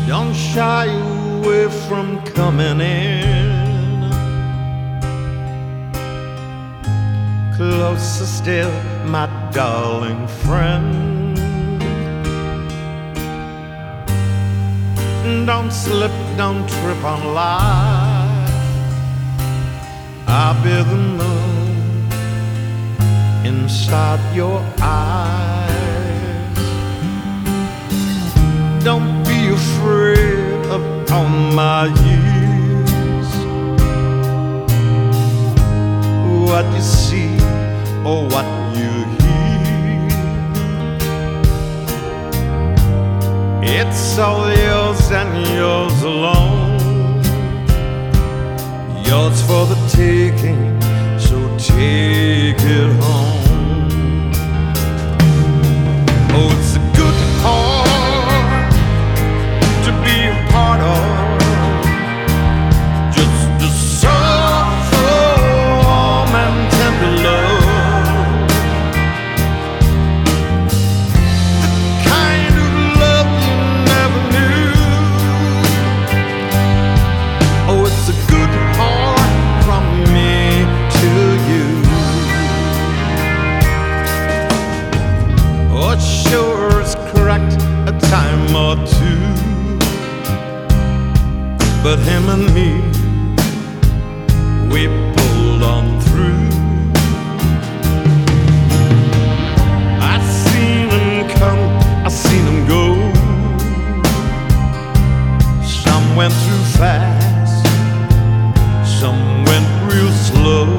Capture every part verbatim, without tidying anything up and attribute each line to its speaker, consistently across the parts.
Speaker 1: Don't shy away from coming in. Closer still, my darling friend. Don't slip, don't trip on life. I'll be the moon inside your eyes. Don't be afraid of all my years. What you see or what you hear, it's all yours and yours alone. Yours for the taking, so take it home. Oh, it's a good heart to be a part of. Just a soft, warm and tender love. The kind of love you never knew. Oh, it's a good heart from me to you. Oh, it sure is cracked a time or two, but him and me, we pulled on through. I seen him come, I seen him go. Some went through fast, some went real slow.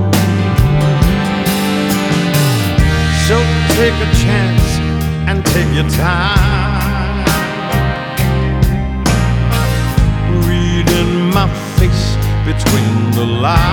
Speaker 1: So take a chance and take your time. Read in my face between the lines.